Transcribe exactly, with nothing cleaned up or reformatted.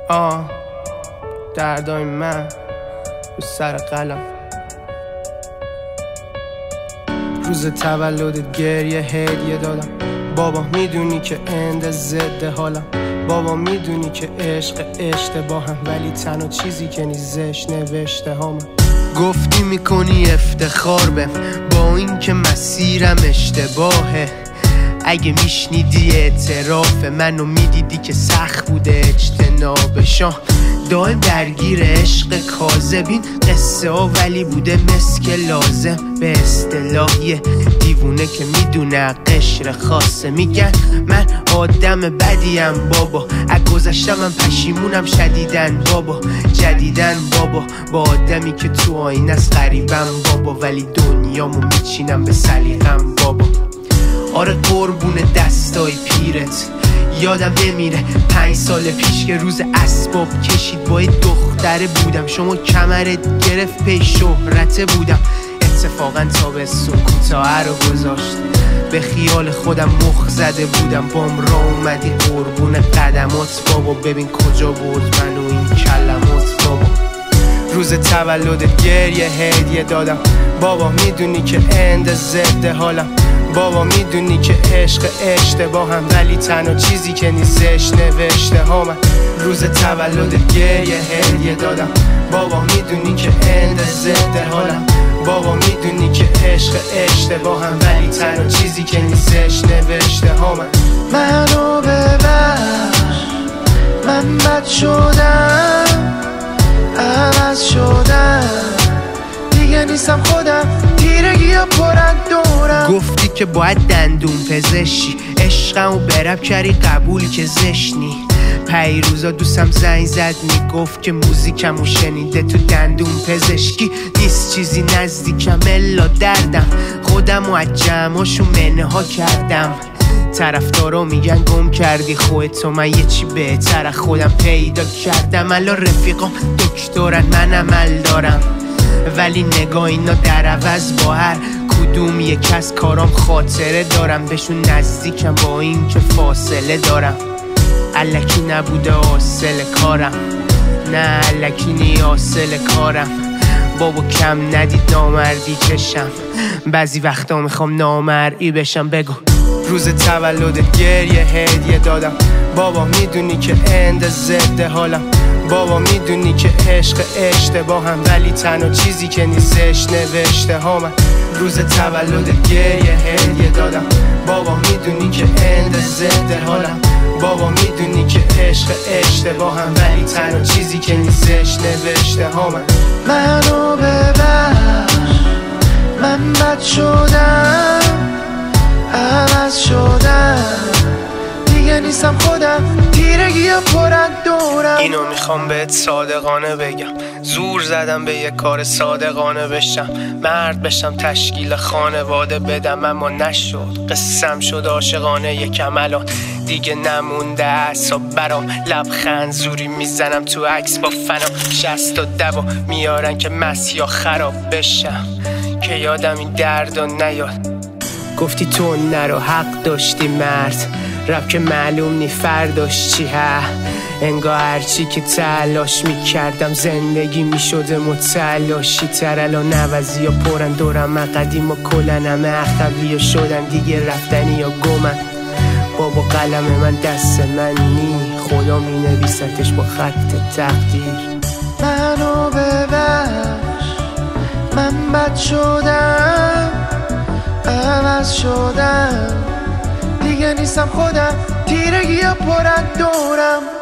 آه دردای من رو سر قلم. روز تولدت گریه هدیه دادم. بابا میدونی که اند ضد حالم. بابا میدونی که عشق اشتباهم، ولی تنها چیزی که نیزش نوشته هامم. گفتی میکنی افتخار بهم با این که مسیرم اشتباهه. اگه میشنیدی اعتراف منو میدیدی که سخت بوده اجتنابشان. دائم درگیر عشق کاذبین قصه ها، ولی بوده مسک لازم. به اصطلاحی دیوونه که میدونه قشر خاصه. میگن من آدم بدیم بابا، از گذشتم من پشیمونم شدیدن بابا. جدیدن بابا با آدمی که تو آینه است غریبم بابا، ولی دنیامو میچینم به سلیقم بابا. آره قربون دستای پیرت یادم نمیره پنج سال پیش که روز اسباب کشید با یه دختره بودم. شما کمرت گرفت پی شهرته بودم. اتفاقا تابستون کوتاه رو گذاشت، به خیال خودم مخ زده بودم. بام را اومدی قربون قدمات بابا، ببین کجا برد منو این کلمات بابا. روز تولدت گریه هدیه دادم. بابا میدونی که اند ضد حالم. بابا میدونی که عشق اشتباهم، ولی تنها چیزی که نیزش نوشته هامم. روز تولدت گریه هدیه دادم. بابا میدونی که اند ضد حالم. بابا میدونی که عشق اشتباهم، ولی تنها چیزی که نیزش نوشته هامم. منو ببخش من بد شدم، عوض شدم دیگه نیستم خودم. تیرگی ها پرند دورم. گفتی که باید دندون پزشی، عشقمو برب کردی قبول که زشنی. پیروزا دوستم زنگ زد میگفت که موزیکمو شنیده تو دندون پزشکی. نیست چیزی نزدیکم الا دردم، خودمو از جمعاشو منه ها کردم. طرفدارا میگن گم کردی خودتو، من یه چی بهتر از خودم پیدا کردم. الان رفیقام دکترن من عمل دارم، ولی نگاه اینا در عوض با هر کدوم یک از کارام خاطره دارم. بهشون نزدیکم با این که فاصله دارم. الکی نبوده حاصل کارم، نه الکی نی حاصل کارم. بابا کم ندید نامردی چشم، بعضی وقتا میخوام نامرئی بشم. بگو روز تولدت گریه هدیه دادم. بابا میدونی که اند ضد حالم. بابا میدونی که عشق اشتباهم، ولی تنها چیزی که نیزش نوشته هامم. روز تولدت گریه هدیه دادم. بابا میدونی که اند ضد حالم. بابا میدونی که عشق اشتباهم، ولی تنها چیزی که نیزش نوشته هامم. منو ببخش من بد شدم، عوض شدم دیگه نیستم خودم. تیرگی ها پرند دورم. اینو میخوام بهت صادقانه بگم، زور زدم به یه کار صادقانه بشم. مرد بشم تشکیل خانواده بدم، اما نشد. قسم شد عاشقانه یکم الان دیگه نمونده اعصاب برام. لبخند زوری میزنم تو عکس با فنم. شست و دوا میارن که مسیح خراب بشم، که یادم این درد و نیاد. گفتی تو نرو حق داشتی مرد، رب که معلوم نی فرداش چی ها. انگار هرچی که تلاش میکردم زندگی میشده متلاشی تر. الان نوزی ها پرن دورم، قدیم و کلن همه اخوی شدن دیگه رفتنی یا گمن. بابا قلم من دست من نی، خدا می نویستش با خط تقدیر. منو ببخش من بد شدم، عوض شدم دیگه نیستم خودم. تیرگی ها پرند دورم.